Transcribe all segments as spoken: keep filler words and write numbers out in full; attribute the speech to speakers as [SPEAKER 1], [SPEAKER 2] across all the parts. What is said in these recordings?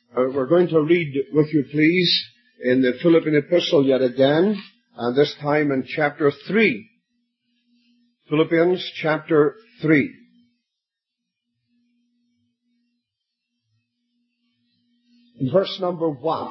[SPEAKER 1] Uh, we're going to read with you, please, in the Philippian epistle yet again, and this time in chapter three. Philippians chapter three. In verse number one.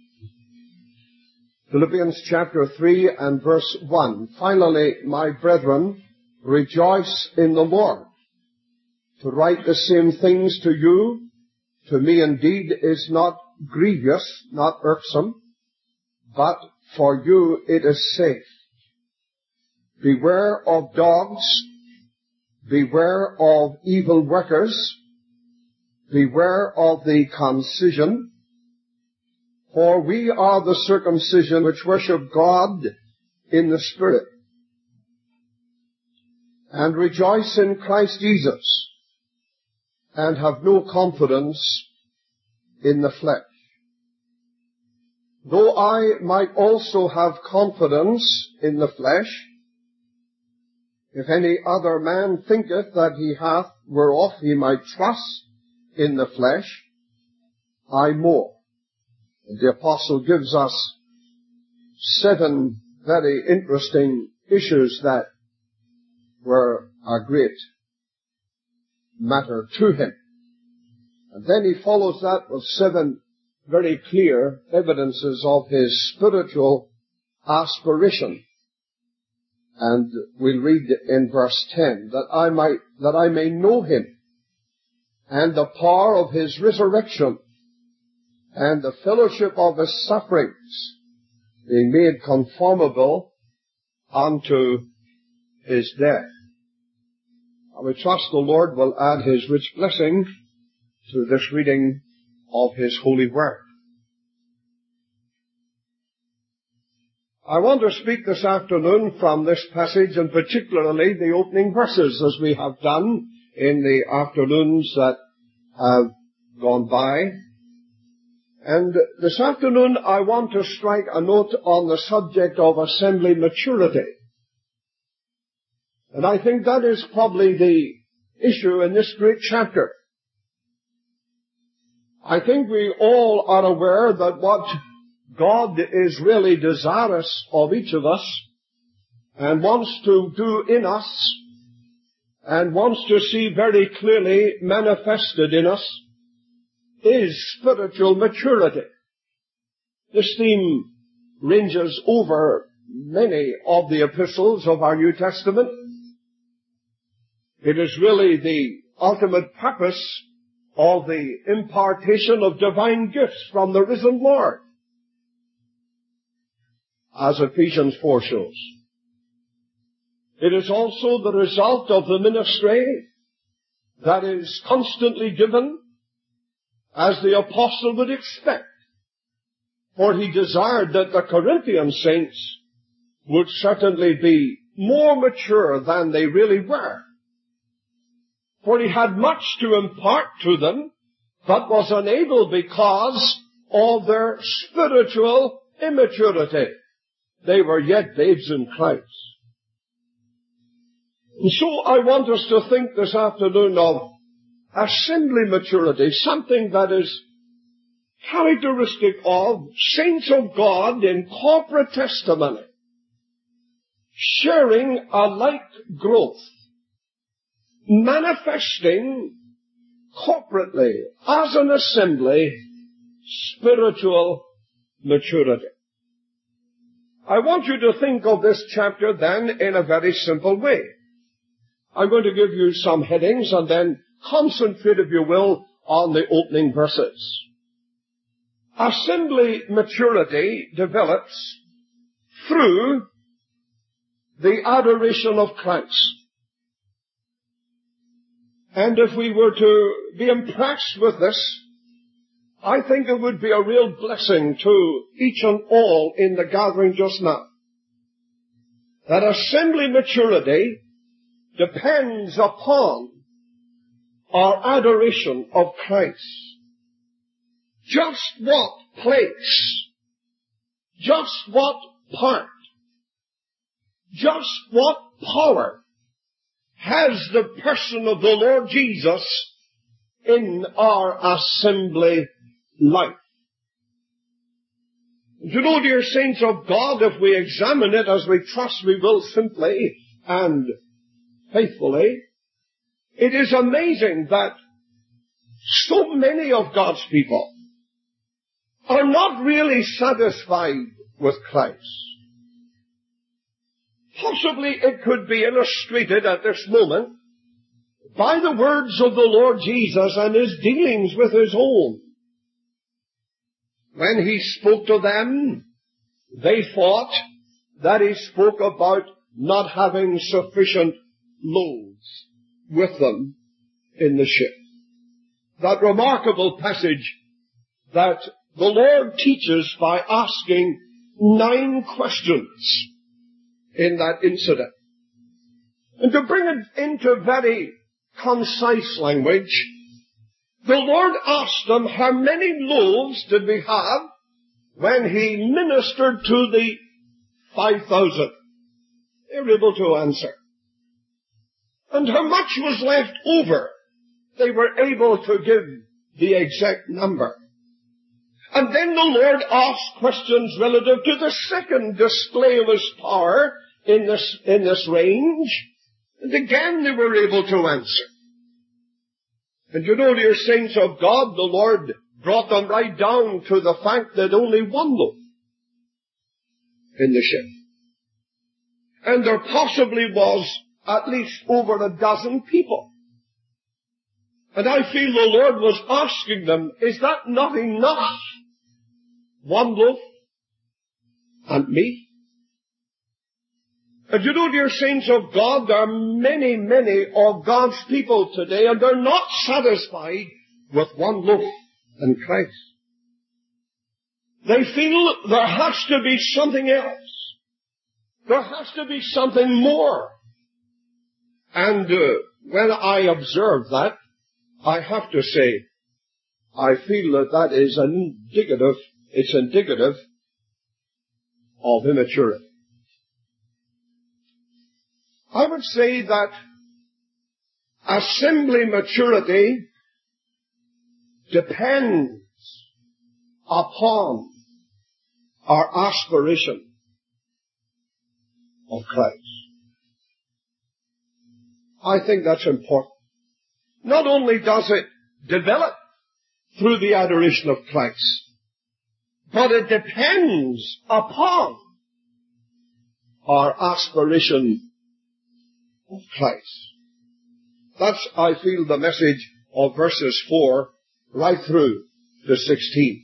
[SPEAKER 1] Philippians chapter three and verse one. Finally, my brethren, rejoice in the Lord. To write the same things to you, to me indeed is not grievous, not irksome, but for you it is safe. Beware of dogs, beware of evil workers, beware of the concision, for we are the circumcision which worship God in the Spirit, and rejoice in Christ Jesus, and have no confidence in the flesh. Though I might also have confidence in the flesh, if any other man thinketh that he hath whereof he might trust in the flesh, I more. And the apostle gives us seven very interesting issues that were a great matter to him. And then he follows that with seven very clear evidences of his spiritual aspiration. And we'll read in verse ten, that I might, that I may know him, and the power of his resurrection, and the fellowship of his sufferings, being made conformable unto his death. And we trust the Lord will add his rich blessing to this reading of his holy word. I want to speak this afternoon from this passage, and particularly the opening verses, as we have done in the afternoons that have gone by. And this afternoon I want to strike a note on the subject of assembly maturity. And I think that is probably the issue in this great chapter. I think we all are aware that what God is really desirous of each of us and wants to do in us and wants to see very clearly manifested in us is spiritual maturity. This theme ranges over many of the epistles of our New Testament. It is really the ultimate purpose of the impartation of divine gifts from the risen Lord, as Ephesians four shows. It is also the result of the ministry that is constantly given, as the apostle would expect, for he desired that the Corinthian saints would certainly be more mature than they really were. For he had much to impart to them, but was unable because of their spiritual immaturity. They were yet babes in Christ. And so I want us to think this afternoon of assembly maturity, something that is characteristic of saints of God in corporate testimony, sharing a like growth, manifesting corporately, as an assembly, spiritual maturity. I want you to think of this chapter then in a very simple way. I'm going to give you some headings and then concentrate, if you will, on the opening verses. Assembly maturity develops through the adoration of Christ. And if we were to be impressed with this, I think it would be a real blessing to each and all in the gathering just now, that assembly maturity depends upon our adoration of Christ. Just what place, just what part, just what power has the person of the Lord Jesus in our assembly life. You know, dear saints of God, if we examine it as we trust we will simply and faithfully, it is amazing that so many of God's people are not really satisfied with Christ. Possibly it could be illustrated at this moment by the words of the Lord Jesus and his dealings with his own. When he spoke to them, they thought that he spoke about not having sufficient loaves with them in the ship. That remarkable passage that the Lord teaches by asking nine questions in that incident. And to bring it into very concise language, the Lord asked them, how many loaves did we have when he ministered to the five thousand? They were able to answer. And how much was left over? They were able to give the exact number. And then the Lord asked questions relative to the second display of his power in this, in this range. And again they were able to answer. And you know, dear saints of God, the Lord brought them right down to the fact that only one loaf in the ship. And there possibly was at least over a dozen people. And I feel the Lord was asking them, is that not enough? One loaf and me? And you know, dear saints of God, there are many, many of God's people today, and they're not satisfied with one loaf in Christ. They feel there has to be something else. There has to be something more. And uh, when I observe that, I have to say, I feel that that is indicative, it's indicative of immaturity. I would say that assembly maturity depends upon our aspiration of Christ. I think that's important. Not only does it develop through the adoration of Christ, but it depends upon our aspiration of Christ. That's, I feel, the message of verses four right through to sixteen.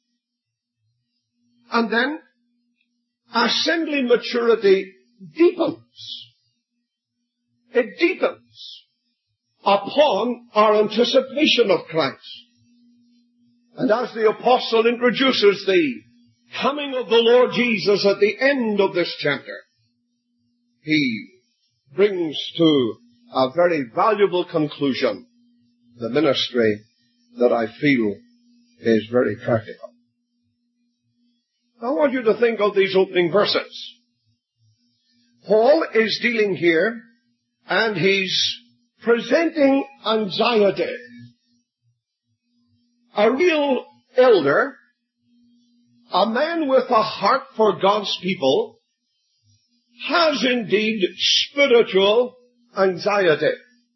[SPEAKER 1] And then, assembly maturity deepens. It deepens upon our anticipation of Christ. And as the apostle introduces the coming of the Lord Jesus at the end of this chapter, he brings to a very valuable conclusion the ministry that I feel is very practical. I want you to think of these opening verses. Paul is dealing here, and he's presenting anxiety. A real elder, a man with a heart for God's people, has indeed spiritual anxiety.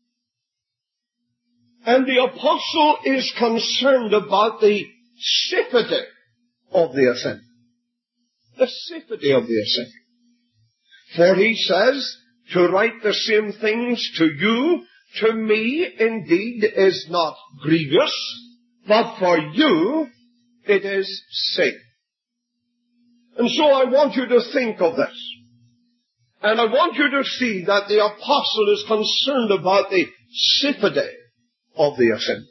[SPEAKER 1] And the apostle is concerned about the safety of the assembly. The safety of the assembly. For he says, to write the same things to you, to me indeed is not grievous, but for you it is safe. And so I want you to think of this. And I want you to see that the apostle is concerned about the safety of the assembly.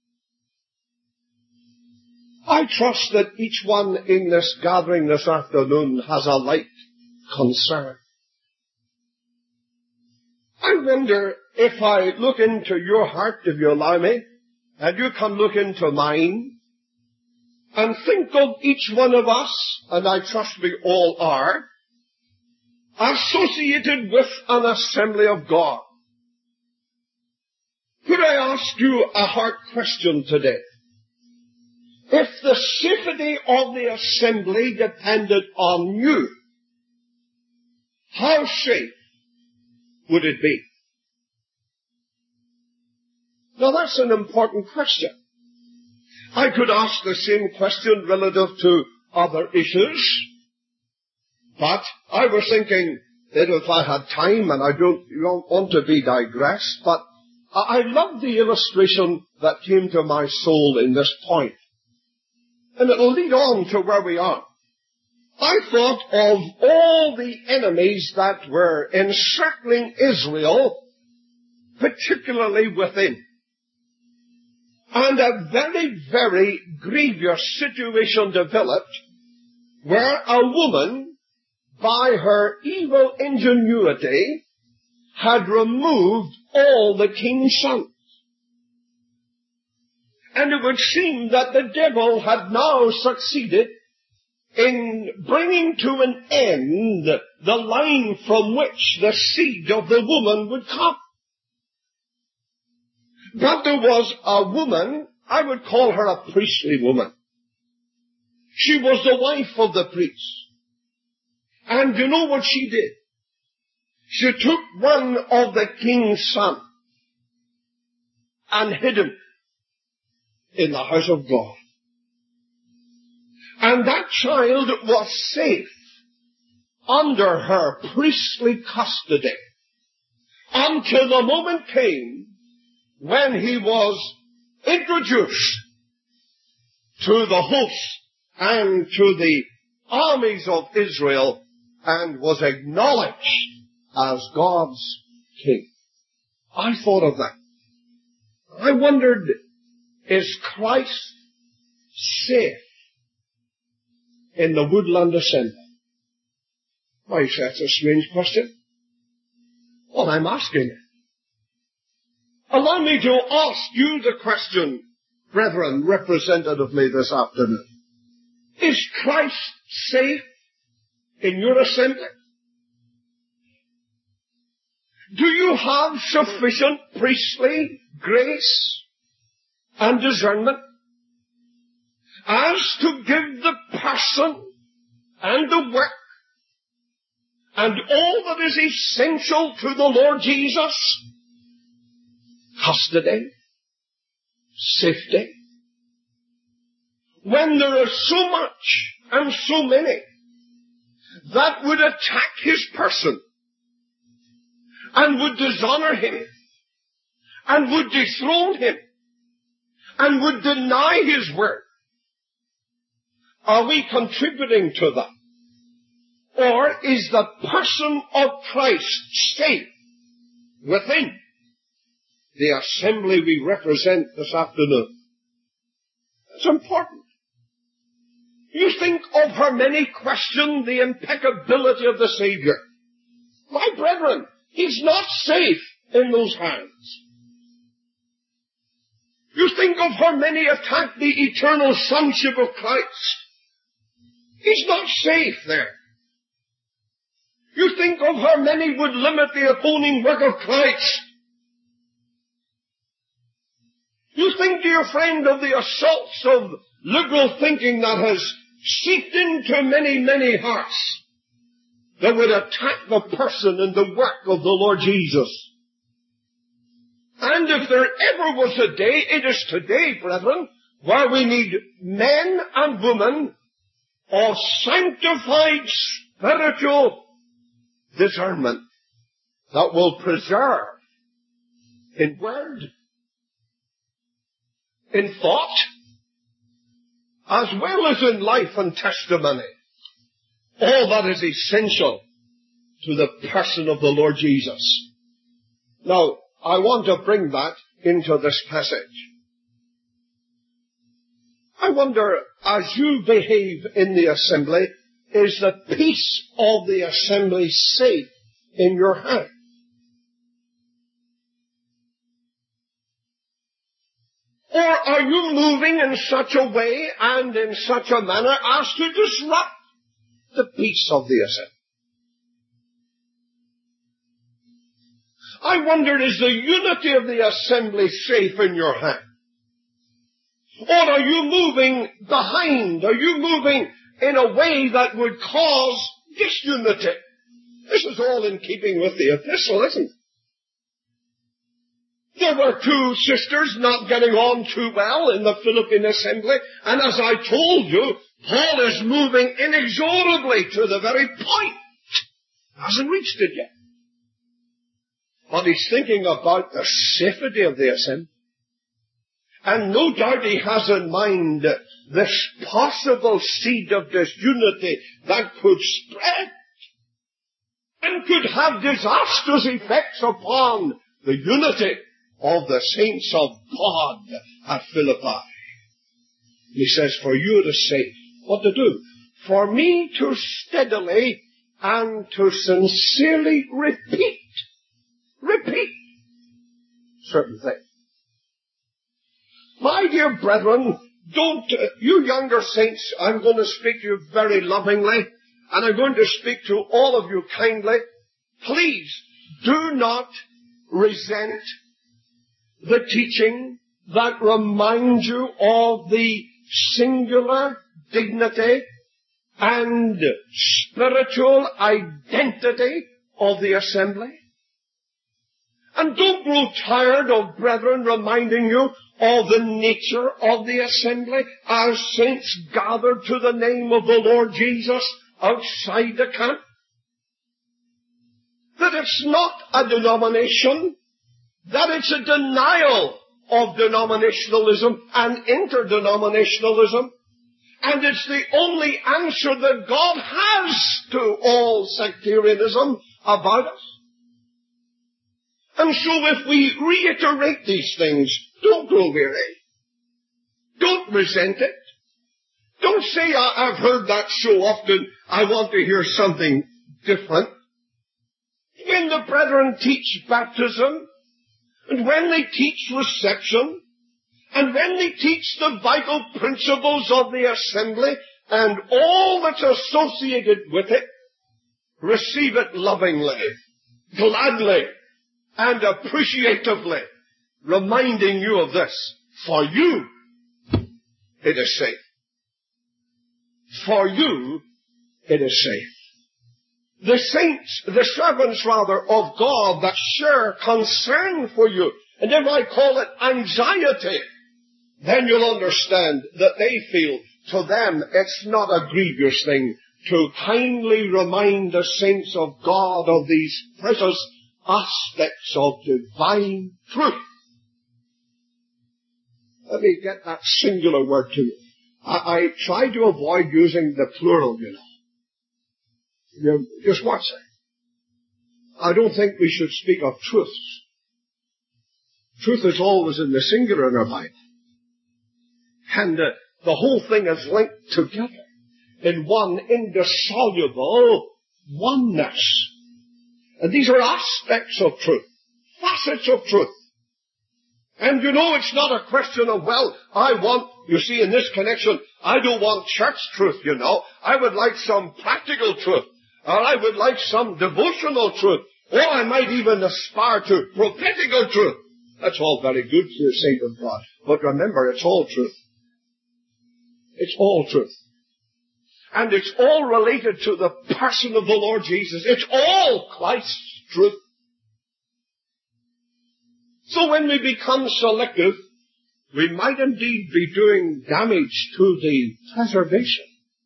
[SPEAKER 1] I trust that each one in this gathering this afternoon has a like concern. I wonder if I look into your heart, if you allow me, and you can look into mine, and think of each one of us, and I trust we all are, associated with an assembly of God. Could I ask you a heart question today? if the safety of the assembly depended on you, how safe would it be? Now that's an important question. I could ask the same question relative to other issues, but I was thinking that if I had time, and I don't, don't want to be digressed, but I, I love the illustration that came to my soul in this point. And it'll lead on to where we are. I thought of all the enemies that were encircling Israel, particularly within. And a very, very grievous situation developed where a woman, by her evil ingenuity, had removed all the king's sons. And it would seem that the devil had now succeeded in bringing to an end the line from which the seed of the woman would come. But there was a woman, I would call her a priestly woman. She was the wife of the priest. And you know what she did? She took one of the king's sons and hid him in the house of God. And that child was safe under her priestly custody until the moment came when he was introduced to the host and to the armies of Israel and was acknowledged as God's king. I thought of that. I wondered, is Christ safe in the woodland assembly? Why, that's a strange question. Well, I'm asking it. Allow me to ask you the question, brethren, representatively this afternoon. Is Christ safe in your assembly? Do you have sufficient priestly grace and discernment as to give the person and the work and all that is essential to the Lord Jesus custody, safety, when there is so much and so many that would attack his person and would dishonor him and would dethrone him and would deny his word? Are we contributing to that? Or is the person of Christ safe within the assembly we represent this afternoon? It's important. You think of how many question the impeccability of the Savior. My brethren, he's not safe in those hands. You think of how many attack the eternal sonship of Christ. He's not safe there. You think of how many would limit the atoning work of Christ. You think, dear friend, of the assaults of liberal thinking that has seeped into many, many hearts that would attack the person and the work of the Lord Jesus. And if there ever was a day, it is today, brethren, where we need men and women of sanctified spiritual discernment that will preserve in word, in thought, as well as in life and testimony, all that is essential to the person of the Lord Jesus. Now, I want to bring that into this passage. I wonder, as you behave in the assembly, is the peace of the assembly safe in your hand? Or are you moving in such a way and in such a manner as to disrupt the peace of the assembly? I wonder, is the unity of the assembly safe in your hand? Or are you moving behind? Are you moving in a way that would cause disunity? This is all in keeping with the epistle, isn't it? There were two sisters not getting on too well in the Philippian assembly, and as I told you, Paul is moving inexorably to the very point. Hasn't reached it yet. But he's thinking about the safety of the assembly. And no doubt he has in mind this possible seed of disunity that could spread and could have disastrous effects upon the unity of the saints of God at Philippi. He says, for you to say, what to do? For me to steadily and to sincerely repeat, repeat certain things. My dear brethren, don't, uh, you younger saints, I'm going to speak to you very lovingly, and I'm going to speak to all of you kindly. Please do not resent the teaching that reminds you of the singular dignity and spiritual identity of the assembly. And don't grow tired of brethren reminding you of the nature of the assembly as saints gathered to the name of the Lord Jesus outside the camp. That it's not a denomination, that it's a denial of denominationalism and interdenominationalism, and it's the only answer that God has to all sectarianism about us. And so if we reiterate these things, don't grow weary. Don't resent it. Don't say, I've heard that so often, I want to hear something different. When the brethren teach baptism, and when they teach reception, and when they teach the vital principles of the assembly, and all that's associated with it, receive it lovingly, gladly, and appreciatively, reminding you of this. For you, it is safe. For you, it is safe. The saints, the servants rather, of God that share concern for you, and if I call it anxiety, then you'll understand that they feel, to them, it's not a grievous thing to kindly remind the saints of God of these precious aspects of divine truth. Let me get that singular word to you. I, I try to avoid using the plural, you know. You just watch it. I don't think we should speak of truths. Truth is always in the singular in our Bible. And uh, the whole thing is linked together in one indissoluble oneness. And these are aspects of truth, facets of truth. And you know, it's not a question of, well, I want, you see, in this connection, I don't want church truth, you know. I would like some practical truth, or I would like some devotional truth, or I might even aspire to prophetical truth. That's all very good to the saint of God. But remember, it's all truth. It's all truth. And it's all related to the person of the Lord Jesus. It's all Christ's truth. So when we become selective, we might indeed be doing damage to the preservation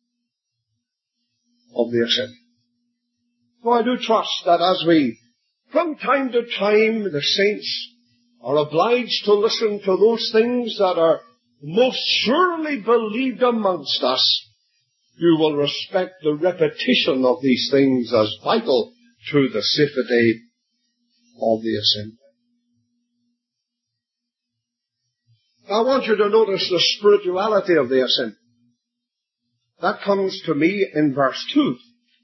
[SPEAKER 1] of the assembly. So I do trust that as we, from time to time, the saints are obliged to listen to those things that are most surely believed amongst us, you will respect the repetition of these things as vital to the safety of the assembly. I want you to notice the spirituality of the assembly. That comes to me in verse two.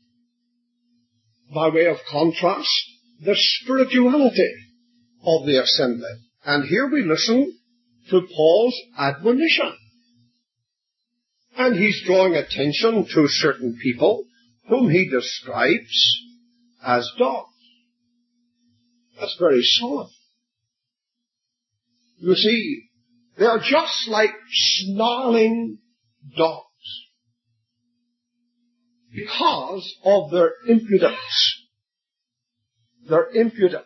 [SPEAKER 1] By way of contrast, the spirituality of the assembly. And here we listen to Paul's admonition. And he's drawing attention to certain people whom he describes as dogs. That's very solemn. You see, They are just like snarling dogs because of their impudence. Their impudence.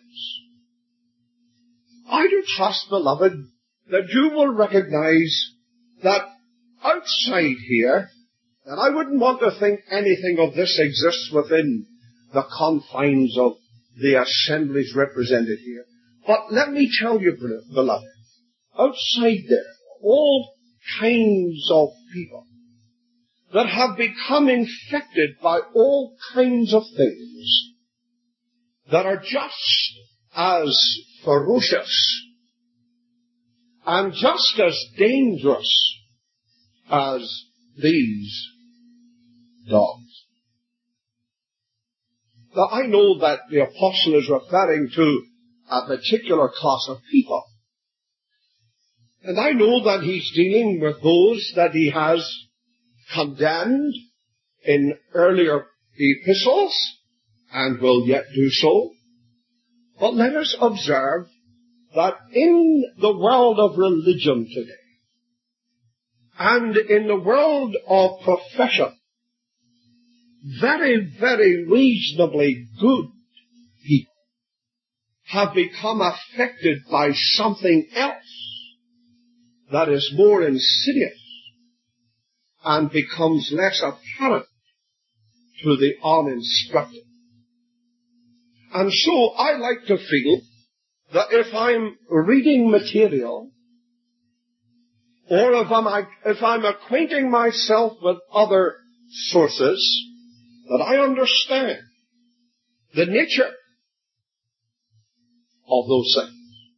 [SPEAKER 1] I do trust, beloved, that you will recognize that outside here, and I wouldn't want to think anything of this exists within the confines of the assemblies represented here. But let me tell you, beloved, outside there, all kinds of people that have become infected by all kinds of things that are just as ferocious and just as dangerous as these dogs. Now, I know that the apostle is referring to a particular class of people. And I know that he's dealing with those that he has condemned in earlier epistles and will yet do so. But let us observe that in the world of religion today and in the world of profession, very, very reasonably good people have become affected by something else that is more insidious and becomes less apparent to the uninstructed. And so I like to feel that if I'm reading material, or if I'm, if I'm acquainting myself with other sources, that I understand the nature of those things.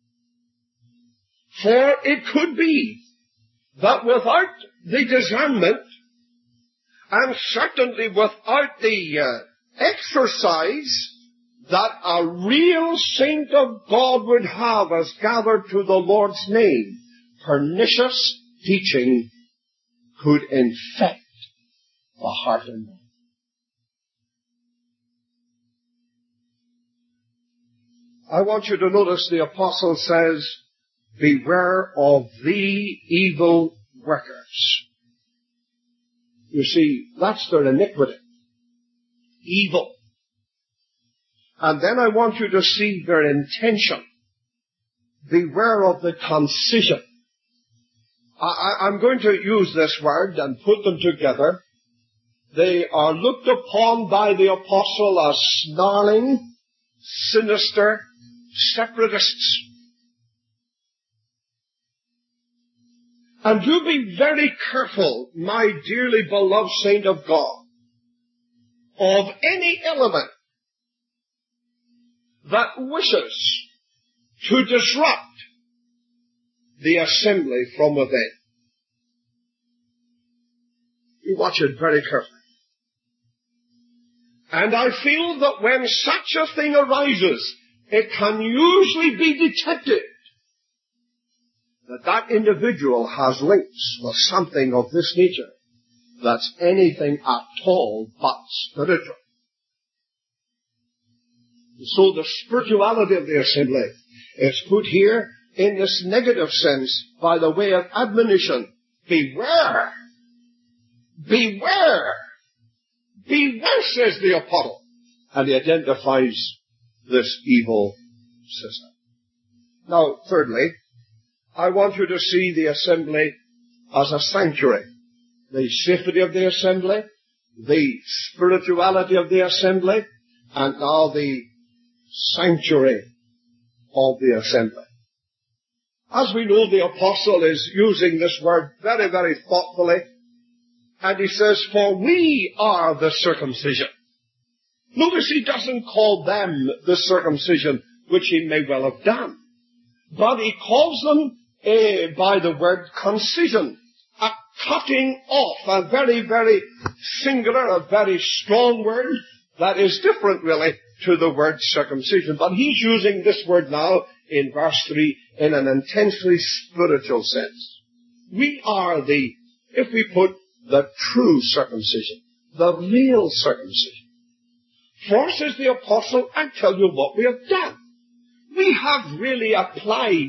[SPEAKER 1] For it could be that without the discernment, and certainly without the uh, exercise that a real saint of God would have as gathered to the Lord's name, pernicious teaching could infect the heart and mind. I want you to notice the apostle says, beware of the evil workers. You see, that's their iniquity. Evil. And then I want you to see their intention. Beware of the concision. I, I'm going to use this word and put them together. They are looked upon by the apostle as snarling, sinister separatists. And do be very careful, my dearly beloved saint of God, of any element that wishes to disrupt the assembly from within. You watch it very carefully. And I feel that when such a thing arises, it can usually be detected that that individual has links with something of this nature that's anything at all but spiritual. So the spirituality of the assembly is put here in this negative sense by the way of admonition. Beware! Beware! Beware, says the apostle. And he identifies this evil system. Now, thirdly, I want you to see the assembly as a sanctuary. The safety of the assembly, the spirituality of the assembly, and now the sanctuary of the assembly. As we know, the apostle is using this word very, very thoughtfully. And he says, for we are the circumcision. Notice he doesn't call them the circumcision, which he may well have done. But he calls them eh, by the word concision, a cutting off, a very, very singular, a very strong word that is different really to the word circumcision. But he's using this word now in verse three in an intensely spiritual sense. We are the, if we put the true circumcision, the real circumcision. For, says the apostle, I tell you what we have done. We have really applied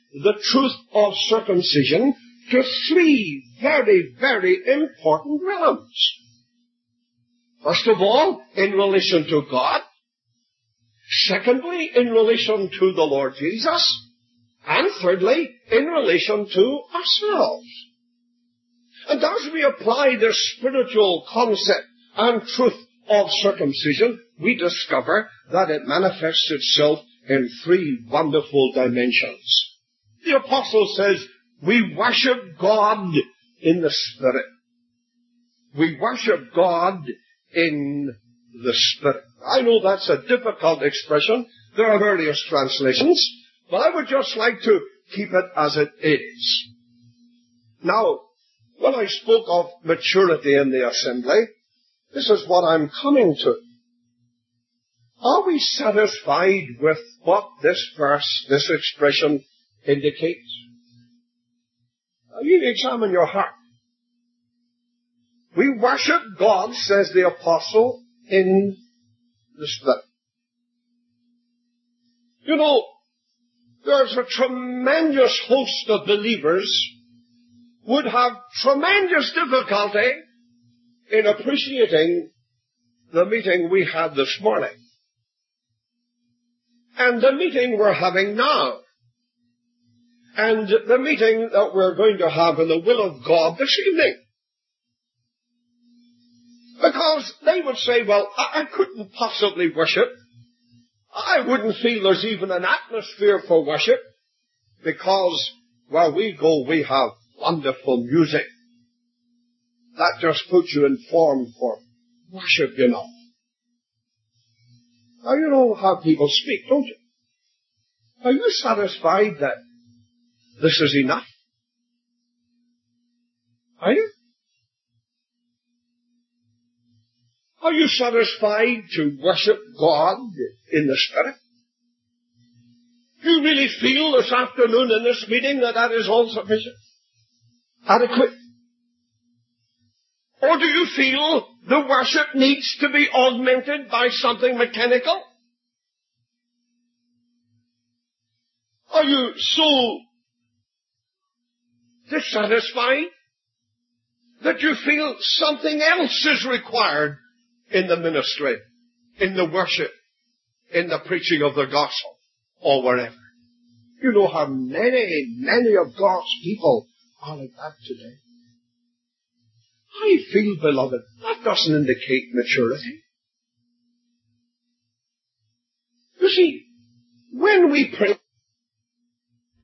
[SPEAKER 1] the truth of circumcision to three very, very important realms. First of all, in relation to God. Secondly, in relation to the Lord Jesus. And thirdly, in relation to ourselves. And as we apply the spiritual concept and truth of circumcision, we discover that it manifests itself in three wonderful dimensions. The apostle says, we worship God in the Spirit. We worship God in the Spirit. I know that's a difficult expression. There are various translations, but I would just like to keep it as it is. Now, when I spoke of maturity in the assembly, this is what I'm coming to. Are we satisfied with what this verse, this expression indicates? Now, you examine your heart. We worship God, says the apostle, in the Spirit. You know, there's a tremendous host of believers would have tremendous difficulty in appreciating the meeting we had this morning. And the meeting we're having now. And the meeting that we're going to have in the will of God this evening. Because they would say, well, I, I couldn't possibly worship. I wouldn't feel there's even an atmosphere for worship. Because where we go, we have wonderful music. That just puts you in form for worship, you know. Now, you know how people speak, don't you? Are you satisfied that this is enough? Are you? Are you satisfied to worship God in the Spirit? Do you really feel this afternoon in this meeting that that is all sufficient? Adequate? Or do you feel the worship needs to be augmented by something mechanical? Are you so dissatisfied that you feel something else is required in the ministry, in the worship, in the preaching of the gospel, or wherever? You know how many, many of God's people are like that today. I feel, beloved, that doesn't indicate maturity. You see, when we pray,